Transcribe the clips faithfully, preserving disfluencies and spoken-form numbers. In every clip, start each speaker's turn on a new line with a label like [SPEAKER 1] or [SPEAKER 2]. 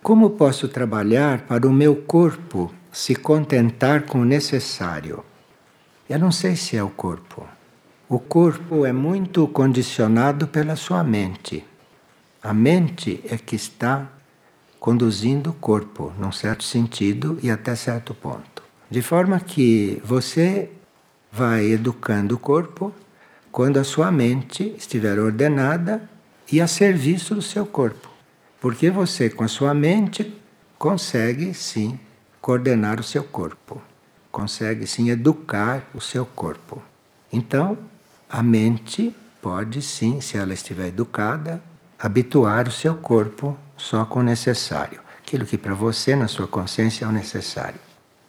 [SPEAKER 1] Como posso trabalhar para o meu corpo se contentar com o necessário? Eu não sei se é o corpo. O corpo é muito condicionado pela sua mente. A mente é que está conduzindo o corpo, num certo sentido e até certo ponto. De forma que você vai educando o corpo quando a sua mente estiver ordenada e a serviço do seu corpo. Porque você, com a sua mente, consegue sim coordenar o seu corpo, consegue sim educar o seu corpo. Então, a mente pode sim, se ela estiver educada, habituar o seu corpo só com o necessário, aquilo que para você, na sua consciência, é o necessário.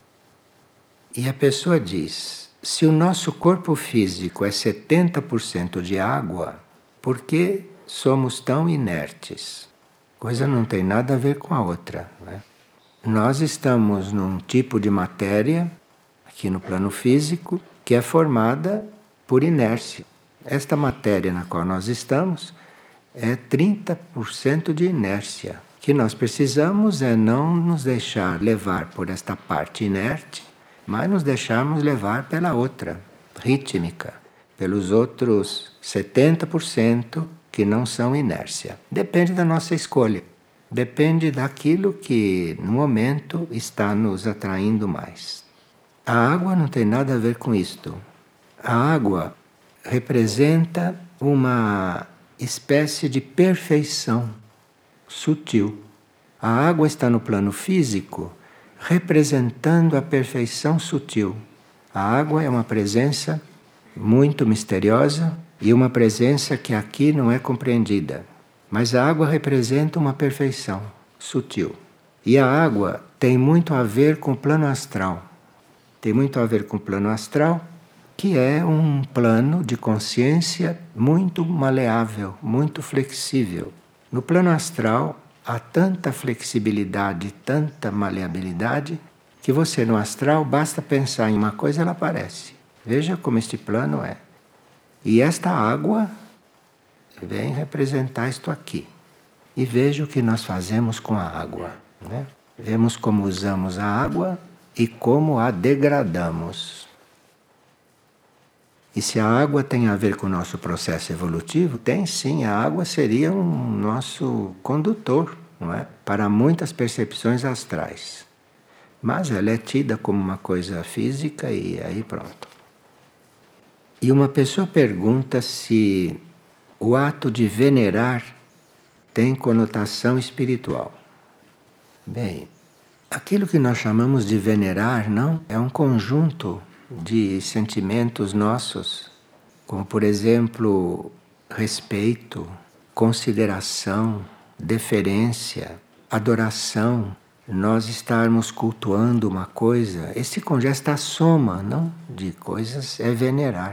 [SPEAKER 1] E a pessoa diz: se o nosso corpo físico é setenta por cento de água, por que somos tão inertes? Coisa não tem nada a ver com a outra, né? Nós estamos num tipo de matéria, aqui no plano físico, que é formada por inércia. Esta matéria na qual nós estamos é trinta por cento de inércia. O que nós precisamos é não nos deixar levar por esta parte inerte, mas nos deixarmos levar pela outra, rítmica, pelos outros setenta por cento que não são inércia. Depende da nossa escolha. Depende daquilo que, no momento, está nos atraindo mais. A água não tem nada a ver com isto. A água representa uma espécie de perfeição sutil. A água está no plano físico representando a perfeição sutil. A água é uma presença muito misteriosa e uma presença que aqui não é compreendida. Mas a água representa uma perfeição sutil. E a água tem muito a ver com o plano astral. Tem muito a ver com o plano astral, que é um plano de consciência muito maleável, muito flexível. No plano astral há tanta flexibilidade, tanta maleabilidade, que você no astral basta pensar em uma coisa e ela aparece. Veja como este plano é. E esta água vem representar isto aqui. E veja o que nós fazemos com a água, né? Vemos como usamos a água e como a degradamos. E se a água tem a ver com o nosso processo evolutivo, tem sim, a água seria um nosso condutor, não é? Para muitas percepções astrais. Mas ela é tida como uma coisa física e aí pronto. E uma pessoa pergunta se o ato de venerar tem conotação espiritual. Bem, aquilo que nós chamamos de venerar, não, é um conjunto de sentimentos nossos, como por exemplo, respeito, consideração, deferência, adoração, nós estarmos cultuando uma coisa, esse conjunto, esta soma, não, de coisas é venerar.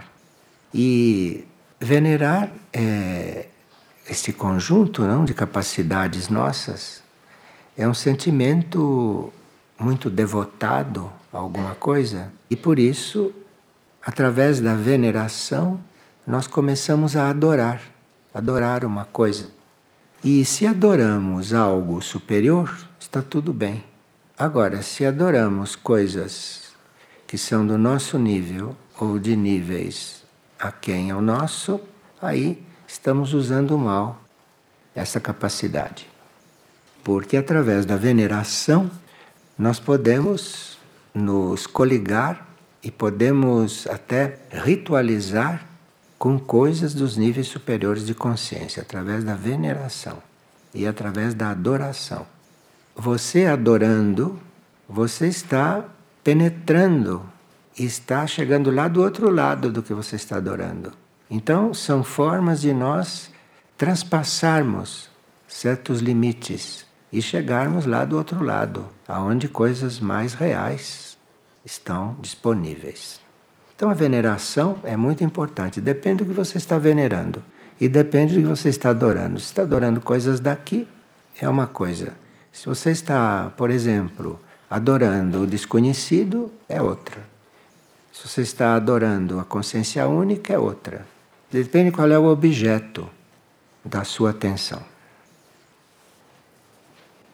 [SPEAKER 1] E venerar é esse conjunto, não, de capacidades nossas, é um sentimento muito devotado a alguma coisa. E por isso, através da veneração, nós começamos a adorar, adorar uma coisa. E se adoramos algo superior, está tudo bem. Agora, se adoramos coisas que são do nosso nível ou de níveis aquém ao nosso, aí estamos usando mal essa capacidade. Porque através da veneração nós podemos nos coligar e podemos até ritualizar com coisas dos níveis superiores de consciência, através da veneração e através da adoração. Você adorando, você está penetrando e está chegando lá do outro lado do que você está adorando. Então, são formas de nós transpassarmos certos limites e chegarmos lá do outro lado, aonde coisas mais reais estão disponíveis. Então, a veneração é muito importante. Depende do que você está venerando e depende do que você está adorando. Se está adorando coisas daqui, é uma coisa. Se você está, por exemplo, adorando o desconhecido, é outra. Se você está adorando a consciência única, é outra. Depende qual é o objeto da sua atenção.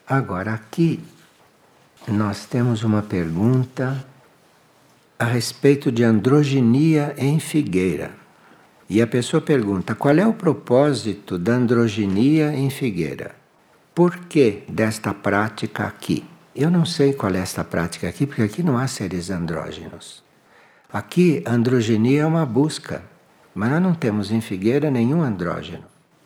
[SPEAKER 1] Agora, aqui nós temos uma pergunta a respeito de androginia em figueira. E a pessoa pergunta: qual é o propósito da androginia em figueira? Por que desta prática aqui? Eu não sei qual é esta prática aqui, porque aqui não há seres andrógenos. Aqui, a androginia é uma busca, mas nós não temos em figueira nenhum andrógeno.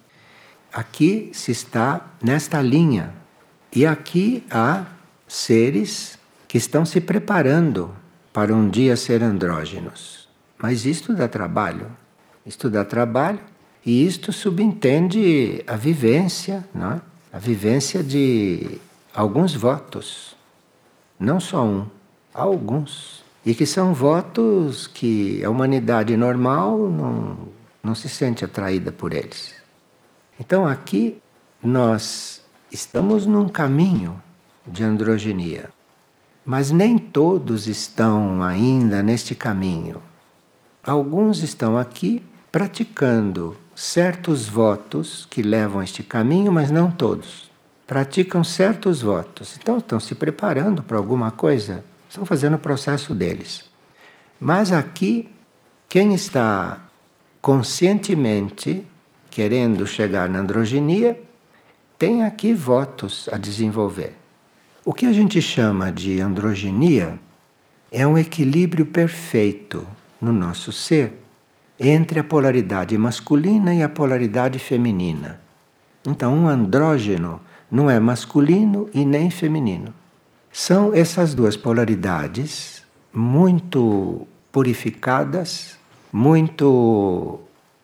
[SPEAKER 1] Aqui se está nesta linha. E aqui há seres que estão se preparando para um dia ser andrógenos. Mas isto dá trabalho. Isto dá trabalho e isto subentende a vivência, não é? A vivência de alguns votos. Não só um, há alguns. E que são votos que a humanidade normal não, não se sente atraída por eles. Então aqui nós estamos num caminho de androginia, mas nem todos estão ainda neste caminho. Alguns estão aqui praticando certos votos que levam a este caminho, mas não todos. Praticam certos votos, então estão se preparando para alguma coisa, estão fazendo o processo deles. Mas aqui, quem está conscientemente querendo chegar na androginia, tem aqui votos a desenvolver. O que a gente chama de androginia é um equilíbrio perfeito no nosso ser entre a polaridade masculina e a polaridade feminina. Então, um andrógeno não é masculino e nem feminino. São essas duas polaridades muito purificadas, muito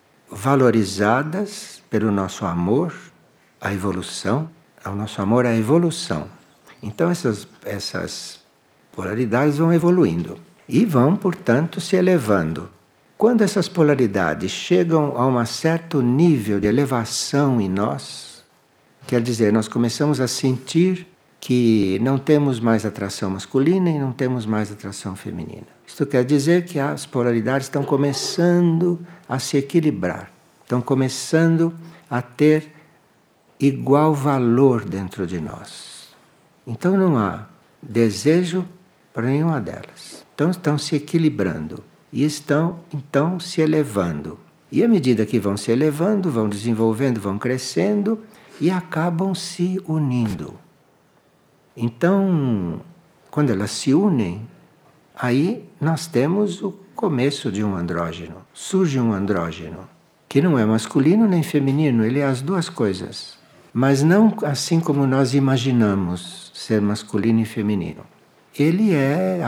[SPEAKER 1] valorizadas pelo nosso amor à evolução, ao nosso amor à evolução. Então essas, essas polaridades vão evoluindo e vão, portanto, se elevando. Quando essas polaridades chegam a um certo nível de elevação em nós, quer dizer, nós começamos a sentir que não temos mais atração masculina e não temos mais atração feminina. Isto quer dizer que as polaridades estão começando a se equilibrar, estão começando a ter igual valor dentro de nós. Então não há desejo para nenhuma delas. Então estão se equilibrando e estão então se elevando. E à medida que vão se elevando, vão desenvolvendo, vão crescendo e acabam se unindo. Então, quando elas se unem, aí nós temos o começo de um andrógeno. Surge um andrógeno, que não é masculino nem feminino, ele é as duas coisas. Mas não assim como nós imaginamos ser masculino e feminino. Ele é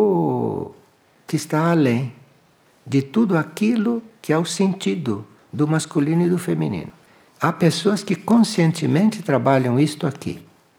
[SPEAKER 1] algo que está além de tudo aquilo que é o sentido do masculino e do feminino. Há pessoas que conscientemente trabalham isto aqui,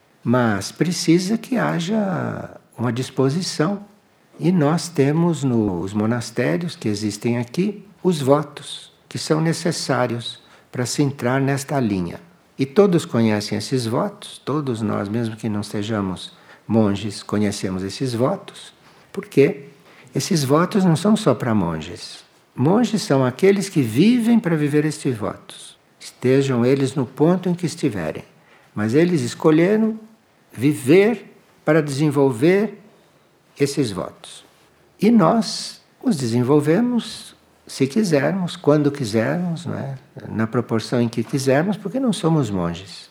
[SPEAKER 1] mas precisa que haja uma disposição. E nós temos nos monastérios que existem aqui os votos que são necessários para se entrar nesta linha. E todos conhecem esses votos, todos nós, mesmo que não sejamos monges, conhecemos esses votos, porque esses votos não são só para monges. Monges são aqueles que vivem para viver estes votos, estejam eles no ponto em que estiverem. Mas eles escolheram viver para desenvolver esses votos. E nós os desenvolvemos se quisermos, quando quisermos, não é? Na proporção em que quisermos, porque não somos monges.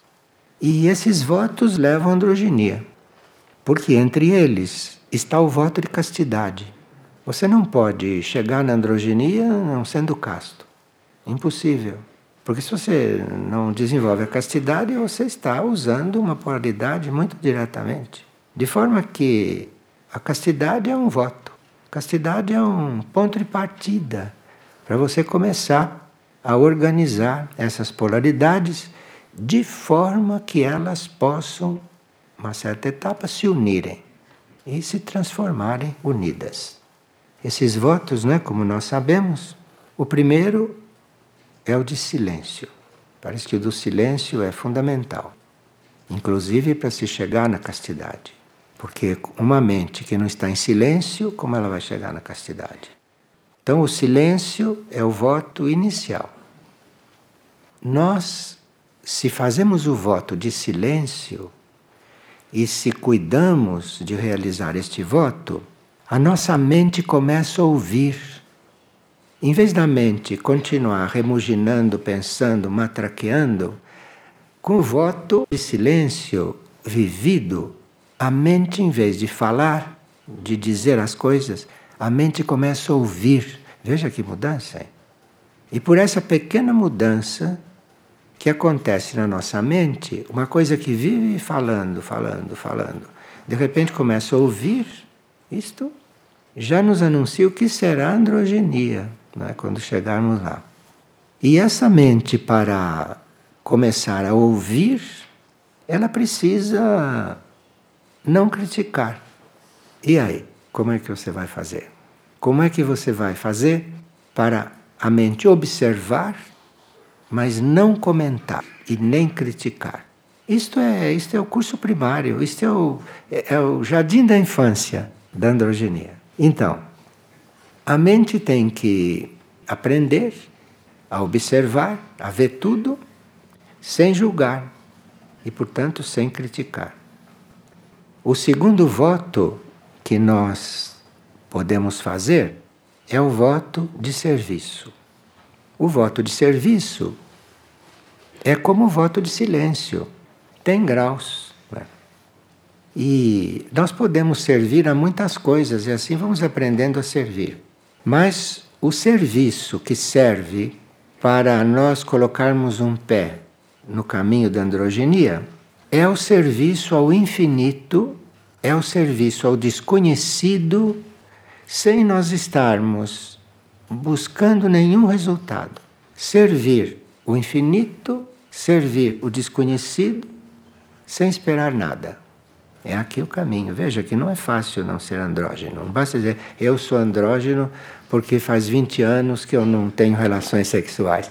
[SPEAKER 1] E esses votos levam à androginia, porque entre eles está o voto de castidade. Você não pode chegar na androginia não sendo casto. Impossível. Porque se você não desenvolve a castidade, você está usando uma polaridade muito diretamente. De forma que a castidade é um voto. Castidade é um ponto de partida para você começar a organizar essas polaridades de forma que elas possam, uma certa etapa, se unirem e se transformarem unidas. Esses votos, né, como nós sabemos, o primeiro é o de silêncio. Parece que o do silêncio é fundamental, inclusive para se chegar na castidade. Porque uma mente que não está em silêncio, como ela vai chegar na castidade? Então o silêncio é o voto inicial. Nós, se fazemos o voto de silêncio, e se cuidamos de realizar este voto, a nossa mente começa a ouvir. Em vez da mente continuar remuginando, pensando, matraqueando, com o voto de silêncio vivido, a mente, em vez de falar, de dizer as coisas, a mente começa a ouvir. Veja que mudança, hein? E por essa pequena mudança que acontece na nossa mente, uma coisa que vive falando, falando, falando, de repente começa a ouvir, isto já nos anuncia o que será a androgenia, né, quando chegarmos lá. E essa mente, para começar a ouvir, ela precisa não criticar. E aí, como é que você vai fazer? Como é que você vai fazer para a mente observar, mas não comentar e nem criticar? Isto é, isto é o curso primário, isto é o, é, é o jardim da infância da androgenia. Então, a mente tem que aprender a observar, a ver tudo, sem julgar e, portanto, sem criticar. O segundo voto que nós podemos fazer é o voto de serviço. O voto de serviço é como o voto de silêncio, tem graus. Né? E nós podemos servir a muitas coisas e assim vamos aprendendo a servir. Mas o serviço que serve para nós colocarmos um pé no caminho da androgenia é o serviço ao infinito, é o serviço ao desconhecido, sem nós estarmos buscando nenhum resultado. Servir o infinito, servir o desconhecido, sem esperar nada. É aqui o caminho. Veja que não é fácil não ser andrógeno. Não basta dizer, eu sou andrógeno porque faz vinte anos que eu não tenho relações sexuais.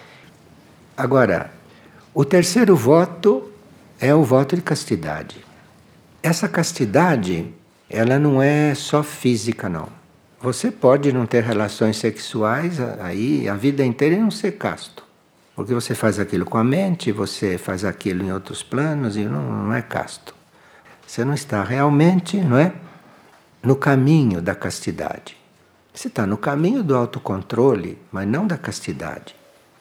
[SPEAKER 1] Agora, o terceiro voto é o voto de castidade. Essa castidade, ela não é só física, não. Você pode não ter relações sexuais aí a vida inteira e não ser casto. Porque você faz aquilo com a mente, você faz aquilo em outros planos e não, não é casto. Você não está realmente, não é, no caminho da castidade. Você está no caminho do autocontrole, mas não da castidade.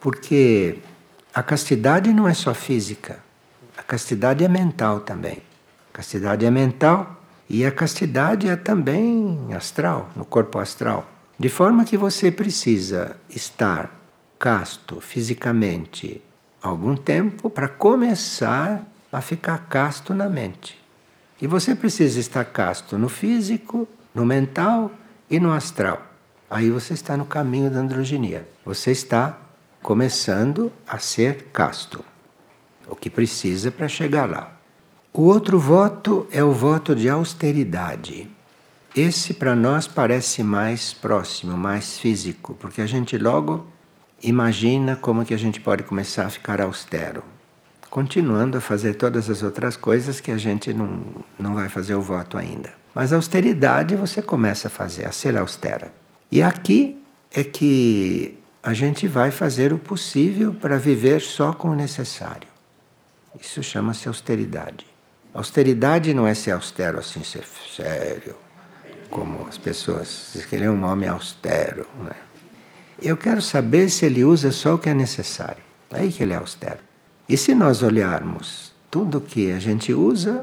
[SPEAKER 1] Porque a castidade não é só física. A castidade é mental também. A castidade é mental e a castidade é também astral, no corpo astral. De forma que você precisa estar casto fisicamente algum tempo para começar a ficar casto na mente. E você precisa estar casto no físico, no mental e no astral. Aí você está no caminho da androgenia. Você está começando a ser casto. O que precisa para chegar lá. O outro voto é o voto de austeridade. Esse para nós parece mais próximo, mais físico, porque a gente logo imagina como que a gente pode começar a ficar austero. Continuando a fazer todas as outras coisas que a gente não, não vai fazer o voto ainda. Mas a austeridade você começa a fazer, a ser austera. E aqui é que a gente vai fazer o possível para viver só com o necessário. Isso chama-se austeridade. Austeridade não é ser austero assim, ser sério, como as pessoas dizem que ele é um homem austero. Né? Eu quero saber se ele usa só o que é necessário. É aí que ele é austero. E se nós olharmos tudo que a gente usa,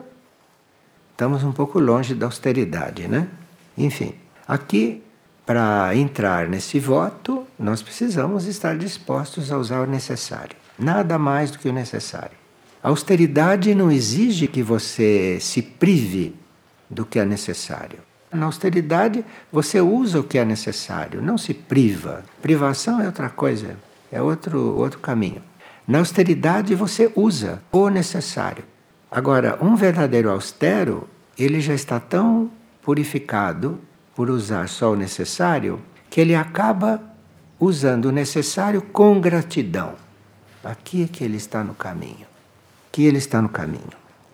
[SPEAKER 1] estamos um pouco longe da austeridade, né? Enfim, aqui, para entrar nesse voto, nós precisamos estar dispostos a usar o necessário. Nada mais do que o necessário. A austeridade não exige que você se prive do que é necessário. Na austeridade, você usa o que é necessário, não se priva. Privação é outra coisa, é outro, outro caminho. Na austeridade você usa o necessário. Agora, um verdadeiro austero, ele já está tão purificado por usar só o necessário, que ele acaba usando o necessário com gratidão. Aqui é que ele está no caminho. Aqui ele está no caminho.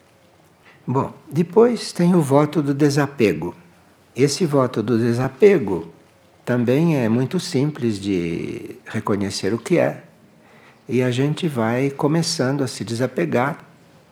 [SPEAKER 1] Bom, depois tem o voto do desapego. Esse voto do desapego também é muito simples de reconhecer o que é. E a gente vai começando a se desapegar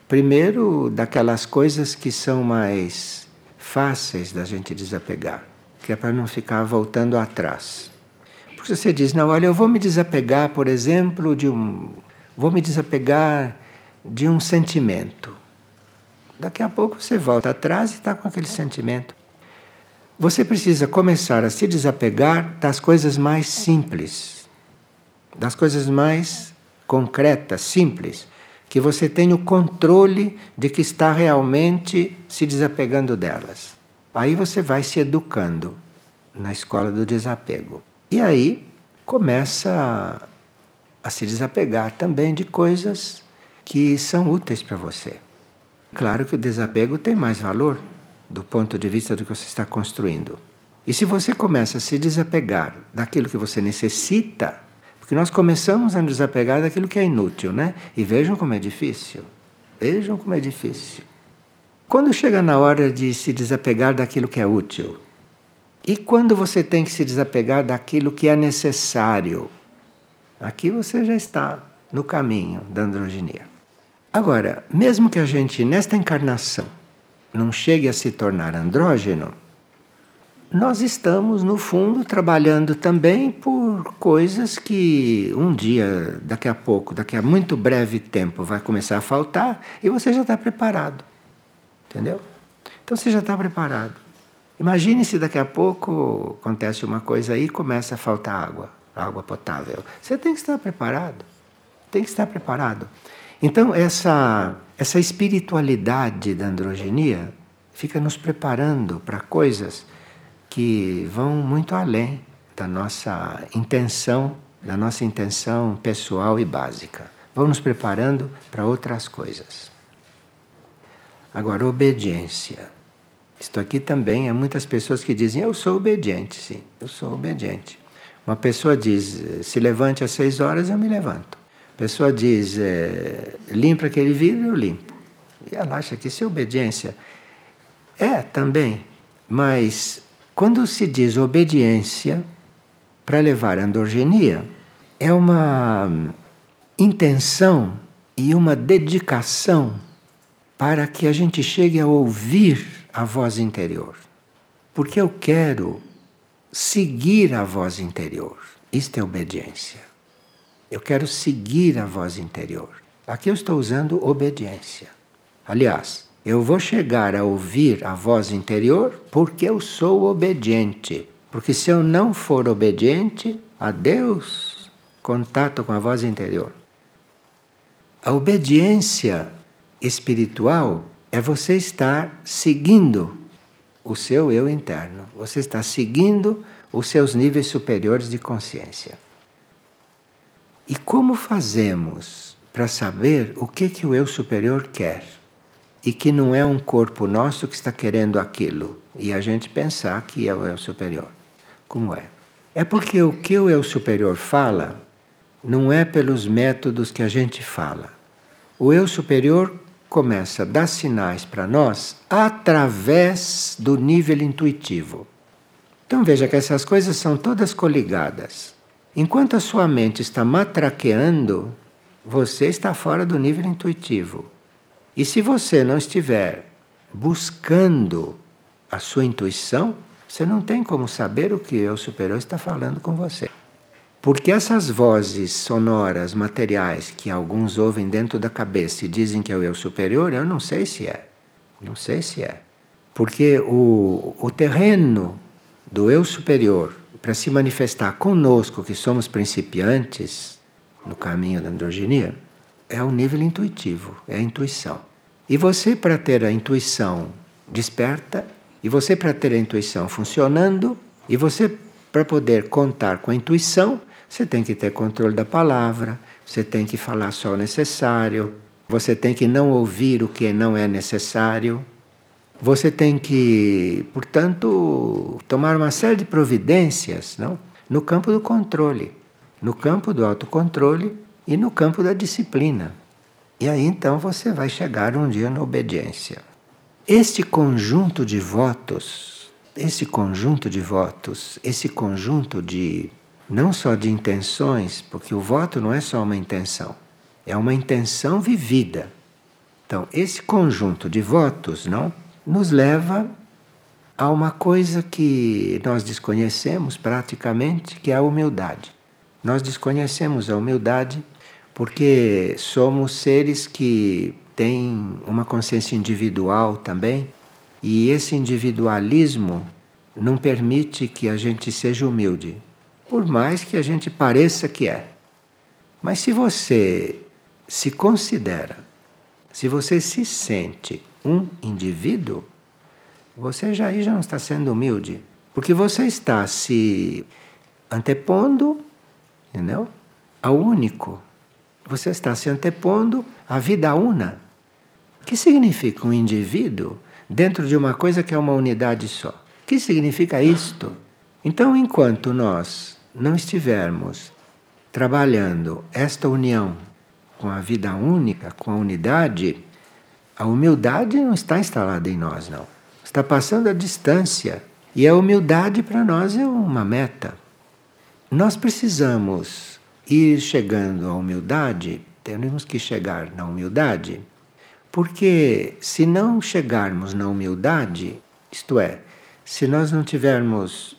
[SPEAKER 1] Primeiro, daquelas coisas que são mais fáceis da gente desapegar, que é para não ficar voltando atrás. Porque você diz, não, olha, eu vou me desapegar, por exemplo, de um. Vou me desapegar de um sentimento. Daqui a pouco você volta atrás e está com aquele sentimento. Você precisa começar a se desapegar das coisas mais simples, das coisas mais concretas, simples, que você tenha o controle de que está realmente se desapegando delas. Aí você vai se educando na escola do desapego. E aí começa a, a se desapegar também de coisas que são úteis para você. Claro que o desapego tem mais valor do ponto de vista do que você está construindo. E se você começa a se desapegar daquilo que você necessita, porque nós começamos a nos desapegar daquilo que é inútil, né? E vejam como é difícil. Vejam como é difícil. Quando chega na hora de se desapegar daquilo que é útil, e quando você tem que se desapegar daquilo que é necessário, aqui você já está no caminho da androginia. Agora, mesmo que a gente, nesta encarnação, não chegue a se tornar andrógeno, nós estamos, no fundo, trabalhando também por coisas que um dia, daqui a pouco, daqui a muito breve tempo, vai começar a faltar e você já está preparado. Entendeu? Então você já está preparado. Imagine se daqui a pouco acontece uma coisa aí e começa a faltar água, água potável. Você tem que estar preparado. Tem que estar preparado. Então, essa, essa espiritualidade da androgenia fica nos preparando para coisas que vão muito além da nossa intenção, da nossa intenção pessoal e básica. Vão nos preparando para outras coisas. Agora, obediência. Isto aqui também há muitas pessoas que dizem, eu sou obediente, sim, eu sou obediente. Uma pessoa diz, se levante às seis horas, eu me levanto. A pessoa diz, é, limpa aquele vidro, eu limpo. E ela acha que isso é obediência. É, também. Mas quando se diz obediência para levar a androgenia, é uma intenção e uma dedicação para que a gente chegue a ouvir a voz interior. Porque eu quero seguir a voz interior. Isto é obediência. Eu quero seguir a voz interior. Aqui eu estou usando obediência. Aliás, eu vou chegar a ouvir a voz interior porque eu sou obediente. Porque se eu não for obediente, adeus, contato com a voz interior. A obediência espiritual é você estar seguindo o seu eu interno. Você está seguindo os seus níveis superiores de consciência. E como fazemos para saber o que, que o eu superior quer? E que não é um corpo nosso que está querendo aquilo. E a gente pensar que é o eu superior. Como é? É porque o que o eu superior fala não é pelos métodos que a gente fala. O eu superior começa a dar sinais para nós através do nível intuitivo. Então veja que essas coisas são todas coligadas. Enquanto a sua mente está matraqueando, você está fora do nível intuitivo. E se você não estiver buscando a sua intuição, você não tem como saber o que o eu superior está falando com você. Porque essas vozes sonoras, materiais, que alguns ouvem dentro da cabeça e dizem que é o eu superior, eu não sei se é. Não sei se é. Porque o, o terreno do eu superior, para se manifestar conosco, que somos principiantes no caminho da androgenia, é o nível intuitivo, é a intuição. E você, para ter a intuição desperta, e você, para ter a intuição funcionando, e você, para poder contar com a intuição, você tem que ter controle da palavra, você tem que falar só o necessário, você tem que não ouvir o que não é necessário. Você tem que, portanto, tomar uma série de providências, não? No campo do controle, no campo do autocontrole e no campo da disciplina. E aí então você vai chegar um dia na obediência. Este conjunto de votos, esse conjunto de votos, esse conjunto de, não só de intenções, porque o voto não é só uma intenção, é uma intenção vivida. Então, esse conjunto de votos, não, nos leva a uma coisa que nós desconhecemos praticamente, que é a humildade. Nós desconhecemos a humildade porque somos seres que têm uma consciência individual também, e esse individualismo não permite que a gente seja humilde, por mais que a gente pareça que é. Mas se você se considera, se você se sente um indivíduo, você já aí já não está sendo humilde, porque você está se antepondo, entendeu? Ao único. Você está se antepondo à vida una. O que significa um indivíduo dentro de uma coisa que é uma unidade só? O que significa isto? Então, enquanto nós não estivermos trabalhando esta união com a vida única, com a unidade, a humildade não está instalada em nós, não. Está passando a distância. E a humildade para nós é uma meta. Nós precisamos ir chegando à humildade, temos que chegar na humildade, porque se não chegarmos na humildade, isto é, se nós não tivermos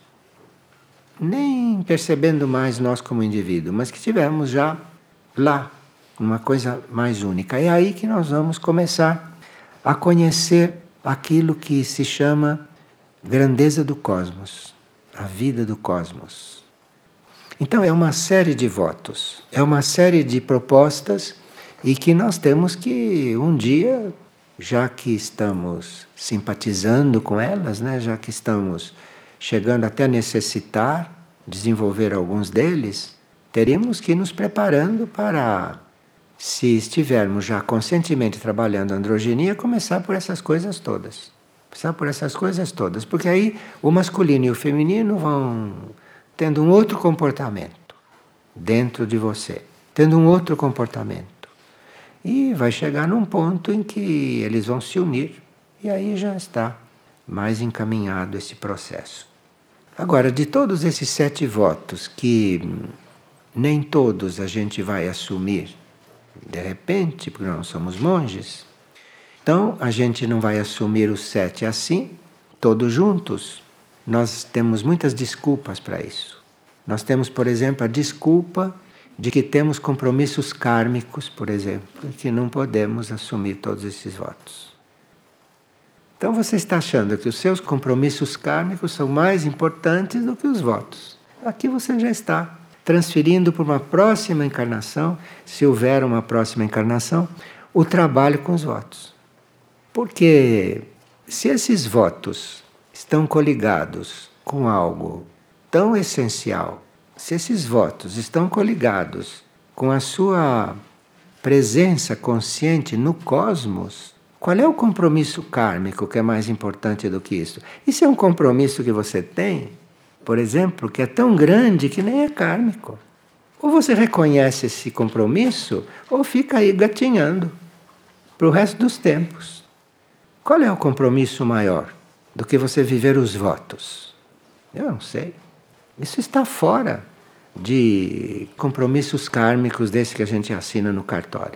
[SPEAKER 1] nem percebendo mais nós como indivíduo, mas que estivermos já lá, uma coisa mais única, é aí que nós vamos começar a conhecer aquilo que se chama grandeza do cosmos, a vida do cosmos. Então é uma série de votos, é uma série de propostas e que nós temos que um dia, já que estamos simpatizando com elas, né, já que estamos chegando até a necessitar desenvolver alguns deles, teríamos que ir nos preparando para, se estivermos já conscientemente trabalhando a androgenia, começar por essas coisas todas. Começar por essas coisas todas, porque aí o masculino e o feminino vão tendo um outro comportamento dentro de você, tendo um outro comportamento. E vai chegar num ponto em que eles vão se unir, e aí já está mais encaminhado esse processo. Agora, de todos esses sete votos, que nem todos a gente vai assumir de repente, porque nós não somos monges, então a gente não vai assumir os sete assim, todos juntos. Nós temos muitas desculpas para isso. Nós temos, por exemplo, a desculpa de que temos compromissos kármicos, por exemplo, que não podemos assumir todos esses votos. Então você está achando que os seus compromissos kármicos são mais importantes do que os votos. Aqui você já está transferindo para uma próxima encarnação, se houver uma próxima encarnação, o trabalho com os votos. Porque se esses votos estão coligados com algo tão essencial, se esses votos estão coligados com a sua presença consciente no cosmos, qual é o compromisso kármico que é mais importante do que isso? Isso é um compromisso que você tem, por exemplo, que é tão grande que nem é kármico. Ou você reconhece esse compromisso, ou fica aí gatinhando para o resto dos tempos. Qual é o compromisso maior do que você viver os votos? Eu não sei. Isso está fora de compromissos kármicos desse que a gente assina no cartório.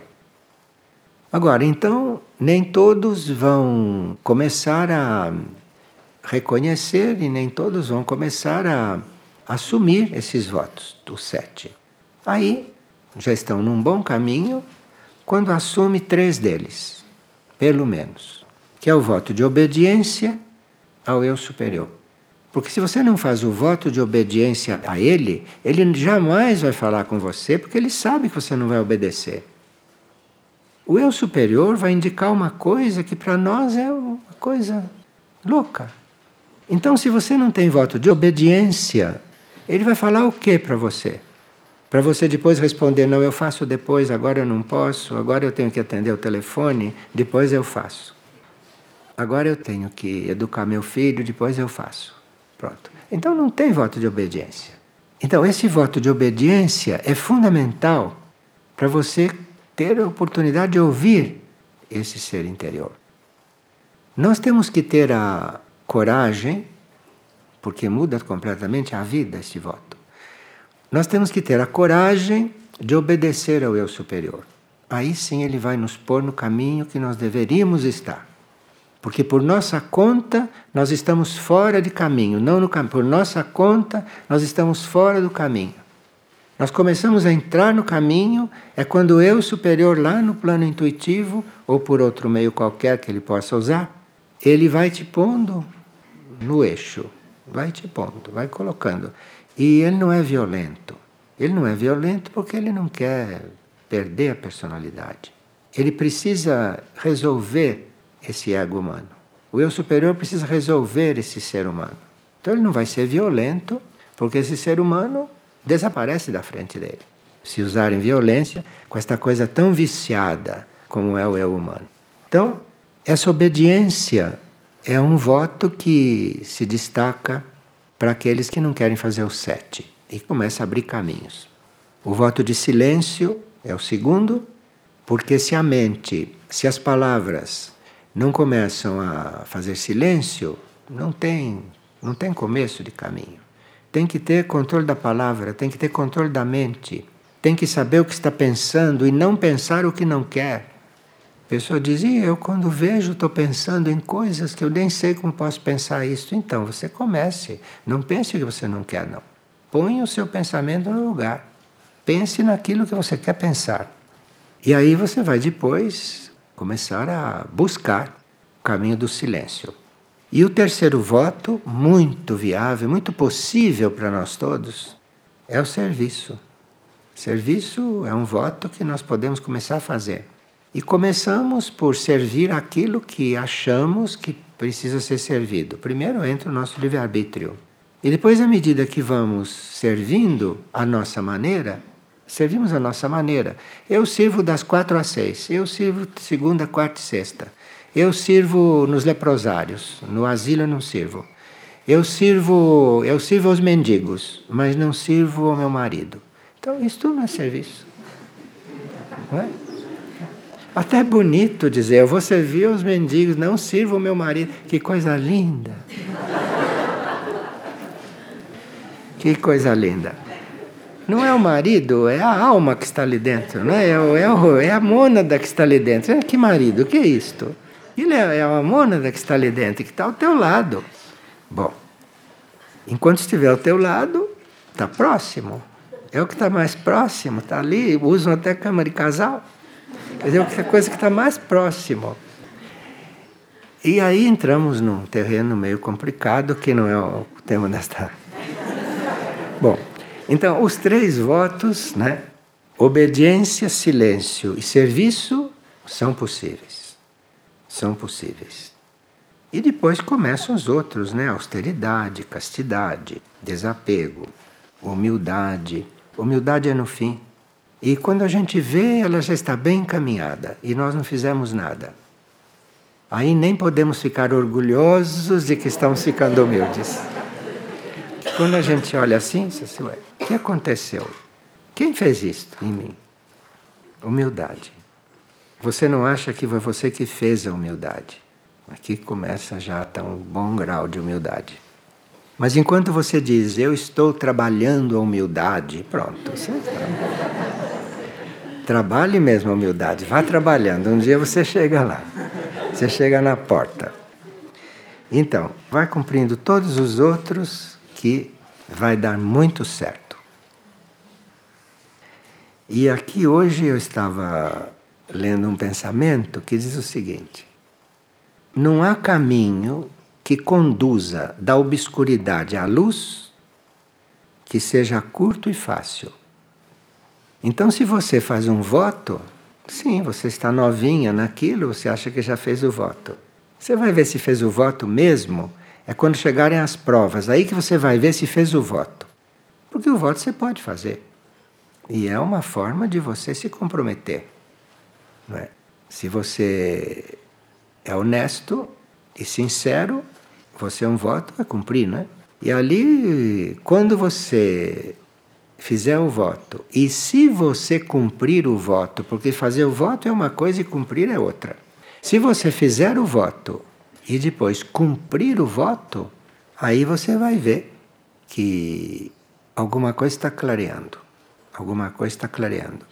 [SPEAKER 1] Agora, então, nem todos vão começar a reconhecer e nem todos vão começar a assumir esses votos, os sete. Aí, já estão num bom caminho quando assume três deles, pelo menos, que é o voto de obediência ao eu superior. Porque se você não faz o voto de obediência a ele, ele jamais vai falar com você, porque ele sabe que você não vai obedecer. O eu superior vai indicar uma coisa que para nós é uma coisa louca. Então, se você não tem voto de obediência, ele vai falar o que para você? Para você depois responder, não, eu faço depois, agora eu não posso, agora eu tenho que atender o telefone, depois eu faço. Agora eu tenho que educar meu filho, depois eu faço. Pronto. Então não tem voto de obediência. Então esse voto de obediência é fundamental para você ter a oportunidade de ouvir esse ser interior. Nós temos que ter a coragem, porque muda completamente a vida esse voto. Nós temos que ter a coragem de obedecer ao eu superior. aí sim ele vai nos pôr no caminho que nós deveríamos estar. Porque por nossa conta nós estamos fora de caminho, não no caminho. Por nossa conta nós estamos fora do caminho. Nós começamos a entrar no caminho, é quando o eu superior lá no plano intuitivo, ou por outro meio qualquer que ele possa usar, ele vai te pondo no eixo, vai te pondo, vai colocando. E ele não é violento. Ele não é violento porque ele não quer perder a personalidade. Ele precisa resolver esse ego humano. O eu superior precisa resolver esse ser humano. Então ele não vai ser violento, porque esse ser humano desaparece da frente dele. Se usarem violência com esta coisa tão viciada como é o eu humano. Então, essa obediência é um voto que se destaca para aqueles que não querem fazer o sete e começa a abrir caminhos. O voto de silêncio é o segundo, porque se a mente, se as palavras não começam a fazer silêncio, não tem, não tem começo de caminho. Tem que ter controle da palavra, tem que ter controle da mente, tem que saber o que está pensando e não pensar o que não quer. A pessoa diz, e eu quando vejo estou pensando em coisas que eu nem sei como posso pensar isso. Então, você comece, não pense o que você não quer, não. Põe o seu pensamento no lugar. Pense naquilo que você quer pensar. E aí você vai depois começar a buscar o caminho do silêncio. E o terceiro voto, muito viável, muito possível para nós todos, é o serviço. Serviço é um voto que nós podemos começar a fazer. E começamos por servir aquilo que achamos que precisa ser servido. Primeiro entra o nosso livre-arbítrio. E depois, à medida que vamos servindo à nossa maneira, servimos à nossa maneira. Eu sirvo das quatro às seis, eu sirvo segunda, quarta e sexta. Eu sirvo nos leprosários, no asilo eu não sirvo. Eu sirvo, eu sirvo aos mendigos, mas não sirvo ao meu marido. Então, isso tudo não é serviço. Não é? Até é bonito dizer, eu vou servir aos mendigos, não sirvo ao meu marido. Que coisa linda! Que coisa linda! Não é o marido, é a alma que está ali dentro, não é? É, o, é, o, é a mônada que está ali dentro. Que marido, o que é isto? Ele é, é a mônada que está ali dentro, que está ao teu lado. Bom, enquanto estiver ao teu lado, está próximo. É o que está mais próximo, está ali, usam até cama de casal. Quer dizer, é a coisa que está mais próximo. E aí entramos num terreno meio complicado, que não é o tema desta... Bom, então, os três votos, né? Obediência, silêncio e serviço são possíveis. São possíveis. E depois começam os outros, né? Austeridade, castidade, desapego, humildade. Humildade é no fim. E quando a gente vê, ela já está bem encaminhada e nós não fizemos nada. Aí nem podemos ficar orgulhosos de que estamos ficando humildes. Quando a gente olha assim, você diz, ué, o que aconteceu? Quem fez isto em mim? Humildade. Você não acha que foi você que fez a humildade. Aqui começa já a estar um bom grau de humildade. Mas enquanto você diz, eu estou trabalhando a humildade, pronto, você está... Trabalhe mesmo a humildade, vá trabalhando, um dia você chega lá, você chega na porta. Então, vai cumprindo todos os outros que vai dar muito certo. E aqui hoje eu estava lendo um pensamento que diz o seguinte: não há caminho que conduza da obscuridade à luz que seja curto e fácil. Então, se você faz um voto, sim, você está novinha naquilo, você acha que já fez o voto. Você vai ver se fez o voto mesmo, é quando chegarem as provas, aí que você vai ver se fez o voto. Porque o voto você pode fazer. E é uma forma de você se comprometer. Não é? Se você é honesto e sincero, você é um voto, vai cumprir, não é? E ali, quando você fizer o voto, e se você cumprir o voto, porque fazer o voto é uma coisa e cumprir é outra. Se você fizer o voto e depois cumprir o voto, aí você vai ver que alguma coisa está clareando. Alguma coisa está clareando.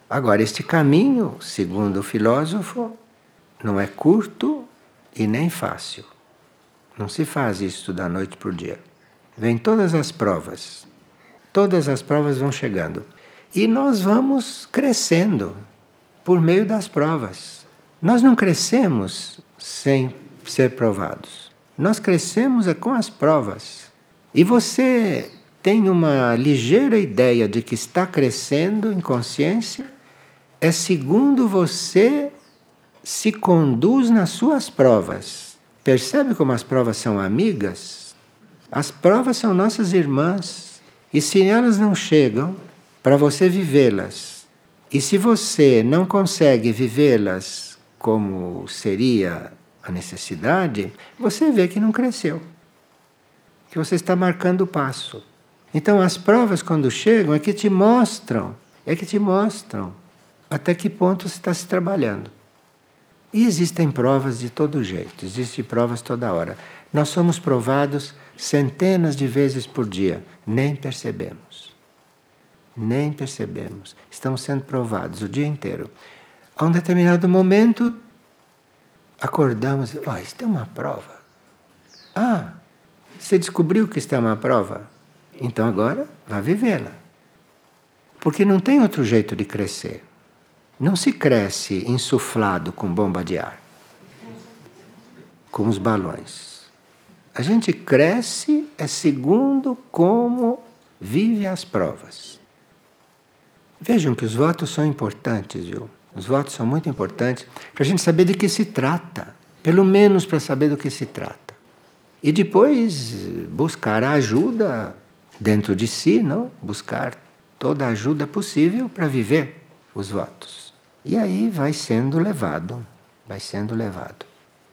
[SPEAKER 1] Agora, este caminho, segundo o filósofo, não é curto e nem fácil. Não se faz isso da noite para o dia. Vem todas as provas. Todas as provas vão chegando. E nós vamos crescendo por meio das provas. Nós não crescemos sem ser provados. Nós crescemos é com as provas. E você tem uma ligeira ideia de que está crescendo em consciência, é segundo você se conduz nas suas provas. Percebe como as provas são amigas? As provas são nossas irmãs. E se elas não chegam, para você vivê-las, e se você não consegue vivê-las como seria a necessidade, você vê que não cresceu. Que você está marcando o passo. Então as provas quando chegam é que te mostram, é que te mostram até que ponto você está se trabalhando. E existem provas de todo jeito, existem provas toda hora. Nós somos provados centenas de vezes por dia, nem percebemos. Nem percebemos. Estamos sendo provados o dia inteiro. A um determinado momento, acordamos e oh, isto é uma prova. Ah, você descobriu que isto é uma prova? Então agora, vá vivê-la. Porque não tem outro jeito de crescer. Não se cresce insuflado com bomba de ar, com os balões. A gente cresce é segundo como vive as provas. Vejam que os votos são importantes, viu? Os votos são muito importantes para a gente saber de que se trata. Pelo menos para saber do que se trata. E depois buscar a ajuda dentro de si, não? Buscar toda a ajuda possível para viver os votos. E aí vai sendo levado, vai sendo levado.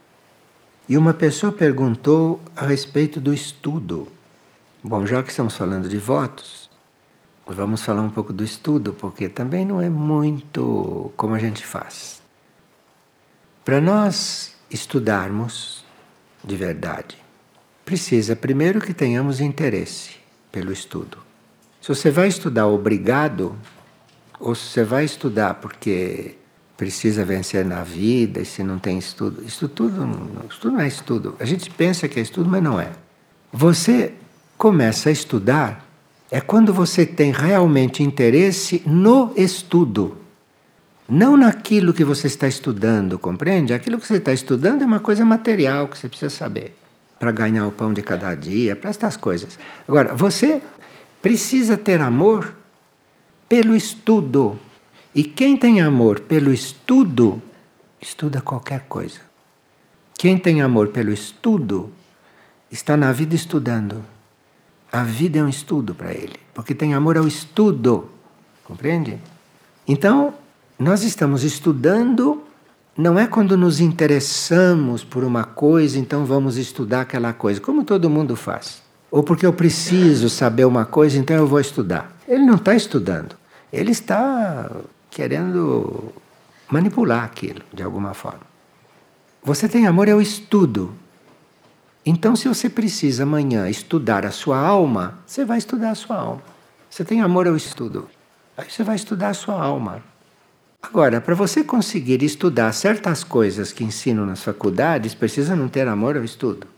[SPEAKER 1] E uma pessoa perguntou a respeito do estudo. Bom, já que estamos falando de votos, vamos falar um pouco do estudo, porque também não é muito como a gente faz. Para nós estudarmos de verdade, precisa primeiro que tenhamos interesse pelo estudo. Se você vai estudar obrigado, ou se você vai estudar porque precisa vencer na vida, e se não tem estudo, isso tudo, estudo não é estudo. A gente pensa que é estudo, mas não é. Você começa a estudar é quando você tem realmente interesse no estudo. Não naquilo que você está estudando, compreende? Aquilo que você está estudando é uma coisa material que você precisa saber. Para ganhar o pão de cada dia, para estas coisas. Agora, você precisa ter amor pelo estudo. E quem tem amor pelo estudo, estuda qualquer coisa. Quem tem amor pelo estudo, está na vida estudando. A vida é um estudo para ele, porque tem amor ao estudo. Compreende? Então, nós estamos estudando, não é quando nos interessamos por uma coisa, então vamos estudar aquela coisa, como todo mundo faz. Ou porque eu preciso saber uma coisa, então eu vou estudar. Ele não está estudando. Ele está querendo manipular aquilo, de alguma forma. Você tem amor ao estudo. Então, se você precisa amanhã estudar a sua alma, você vai estudar a sua alma. Você tem amor ao estudo. Aí você vai estudar a sua alma. Agora, para você conseguir estudar certas coisas que ensinam nas faculdades, precisa não ter amor ao estudo.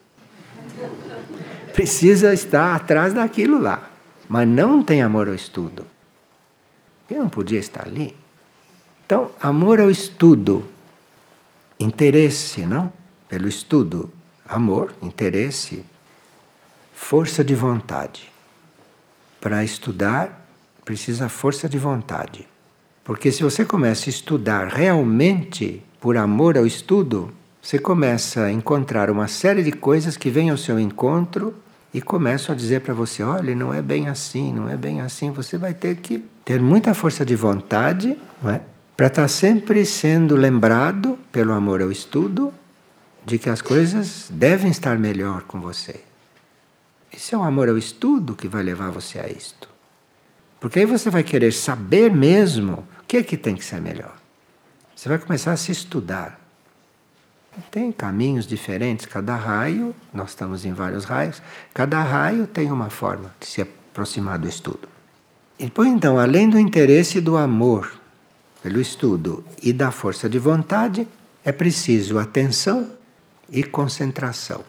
[SPEAKER 1] Precisa estar atrás daquilo lá. Mas não tem amor ao estudo. Eu não podia estar ali. Então, amor ao estudo. Interesse, não? Pelo estudo. Amor, interesse. Força de vontade. Para estudar, precisa força de vontade. Porque se você começa a estudar realmente por amor ao estudo, você começa a encontrar uma série de coisas que vêm ao seu encontro e começam a dizer para você, olha, não é bem assim, não é bem assim. Você vai ter que ter muita força de vontade, não é? Para estar sempre sendo lembrado, pelo amor ao estudo, de que as coisas devem estar melhor com você. Esse é o amor ao estudo que vai levar você a isto. Porque aí você vai querer saber mesmo o que é que tem que ser melhor. Você vai começar a se estudar. Tem caminhos diferentes, cada raio, nós estamos em vários raios, cada raio tem uma forma de se aproximar do estudo. E depois, então, além do interesse e do amor pelo estudo e da força de vontade, é preciso atenção e concentração.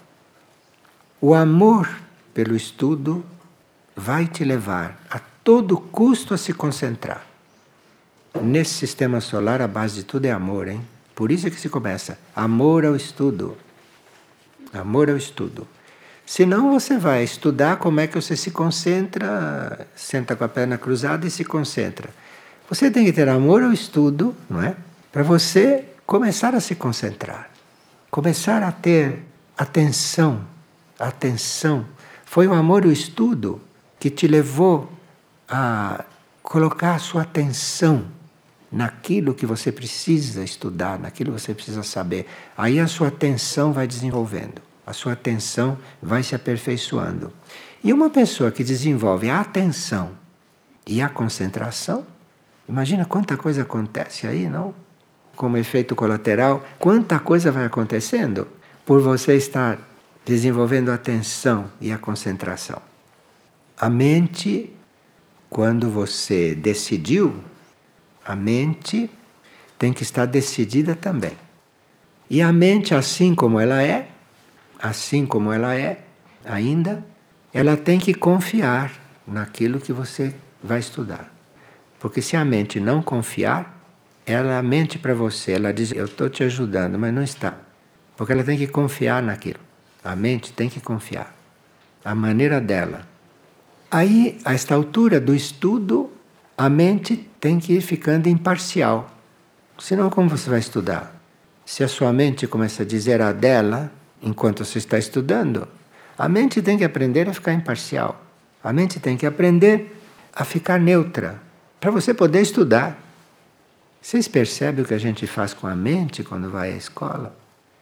[SPEAKER 1] O amor pelo estudo vai te levar a todo custo a se concentrar. Nesse sistema solar, a base de tudo é amor, hein? Por isso é que se começa. Amor ao estudo. Amor ao estudo. Senão você vai estudar como é que você se concentra, senta com a perna cruzada e se concentra. Você tem que ter amor ao estudo, não é? Para você começar a se concentrar. Começar a ter atenção. Atenção. Foi o amor ao estudo que te levou a colocar a sua atenção naquilo que você precisa estudar, naquilo que você precisa saber. Aí a sua atenção vai desenvolvendo, a sua atenção vai se aperfeiçoando. E uma pessoa que desenvolve a atenção e a concentração, imagina quanta coisa acontece aí, não? Como efeito colateral, quanta coisa vai acontecendo por você estar desenvolvendo a atenção e a concentração. A mente, quando você decidiu, a mente tem que estar decidida também. E a mente, assim como ela é, assim como ela é, ainda, ela tem que confiar naquilo que você vai estudar. Porque se a mente não confiar, ela mente para você, ela diz, eu estou te ajudando, mas não está. Porque ela tem que confiar naquilo. A mente tem que confiar. A maneira dela. Aí, a esta altura do estudo, a mente tem que ir ficando imparcial. Senão, como você vai estudar? Se a sua mente começa a dizer a dela, enquanto você está estudando, a mente tem que aprender a ficar imparcial. A mente tem que aprender a ficar neutra, para você poder estudar. Vocês percebem o que a gente faz com a mente quando vai à escola?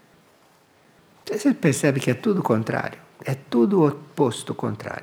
[SPEAKER 1] Você percebe que é tudo contrário. É tudo o oposto contrário.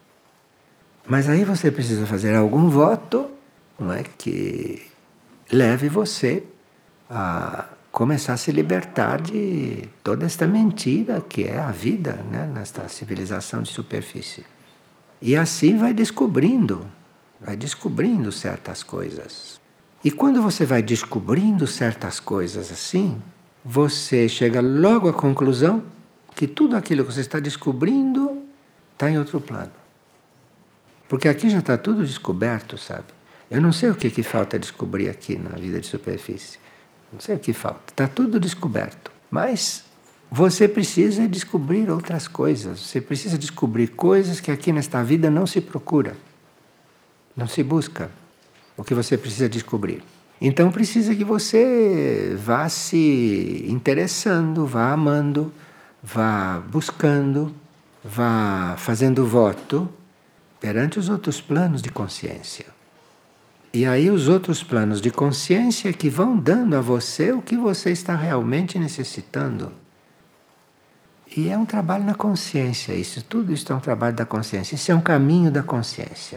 [SPEAKER 1] Mas aí você precisa fazer algum voto, não é, que leve você a começar a se libertar de toda esta mentira que é a vida, né, nesta civilização de superfície. E assim vai descobrindo, vai descobrindo certas coisas. E quando você vai descobrindo certas coisas assim, você chega logo à conclusão que tudo aquilo que você está descobrindo está em outro plano. Porque aqui já está tudo descoberto, sabe? Eu não sei o que, que falta descobrir aqui na vida de superfície. Não sei o que falta. Está tudo descoberto. Mas você precisa descobrir outras coisas. Você precisa descobrir coisas que aqui nesta vida não se procura. Não se busca o que você precisa descobrir. Então precisa que você vá se interessando, vá amando, vá buscando, vá fazendo voto perante os outros planos de consciência. E aí os outros planos de consciência que vão dando a você o que você está realmente necessitando. E é um trabalho na consciência isso, tudo isso é um trabalho da consciência, isso é um caminho da consciência.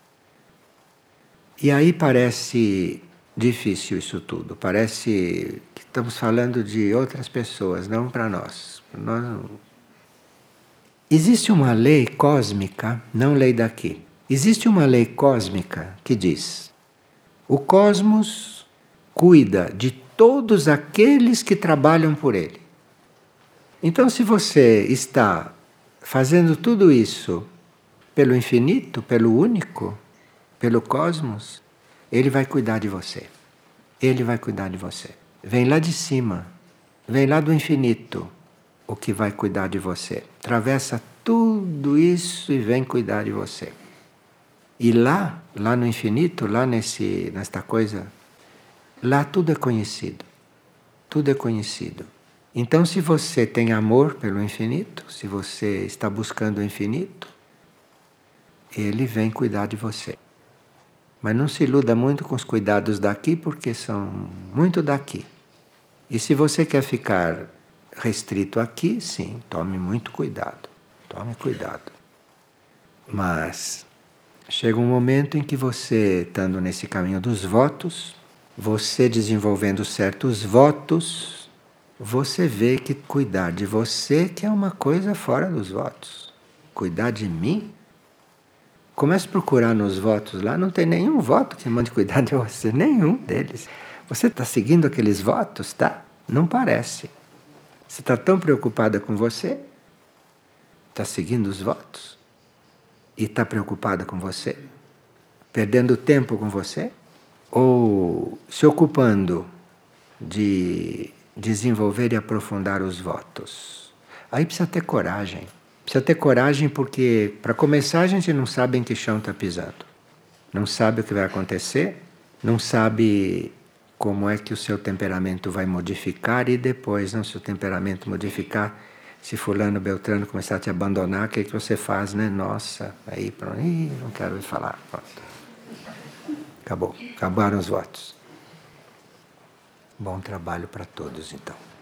[SPEAKER 1] E aí parece difícil isso tudo, parece que estamos falando de outras pessoas, não para nós. Nós não... Existe uma lei cósmica, não lei daqui. Existe uma lei cósmica que diz: o cosmos cuida de todos aqueles que trabalham por ele. Então, se você está fazendo tudo isso pelo infinito, pelo único, pelo cosmos, ele vai cuidar de você. Ele vai cuidar de você. Vem lá de cima, vem lá do infinito, o que vai cuidar de você. Atravessa tudo isso e vem cuidar de você. E lá, lá no infinito, lá nesse, nesta coisa, lá tudo é conhecido. Tudo é conhecido. Então, se você tem amor pelo infinito, se você está buscando o infinito, ele vem cuidar de você. Mas não se iluda muito com os cuidados daqui, porque são muito daqui. E se você quer ficar restrito aqui, sim, tome muito cuidado. Tome cuidado. Mas chega um momento em que você, estando nesse caminho dos votos, você desenvolvendo certos votos, você vê que cuidar de você que é uma coisa fora dos votos. Cuidar de mim? Comece a procurar nos votos lá, não tem nenhum voto que mande cuidar de você, nenhum deles. Você está seguindo aqueles votos, tá? Não parece. Você está tão preocupada com você? Está seguindo os votos? E está preocupada com você? Perdendo tempo com você? Ou se ocupando de desenvolver e aprofundar os votos? Aí precisa ter coragem. Precisa ter coragem porque, para começar, a gente não sabe em que chão está pisando. Não sabe o que vai acontecer, não sabe como é que o seu temperamento vai modificar e depois, não, se o temperamento modificar, se fulano, beltrano começar a te abandonar, o que, é que você faz, né? Nossa, aí pronto, ih, não quero ouvir falar. Pronto. Acabou, acabaram os votos. Bom trabalho para todos, então.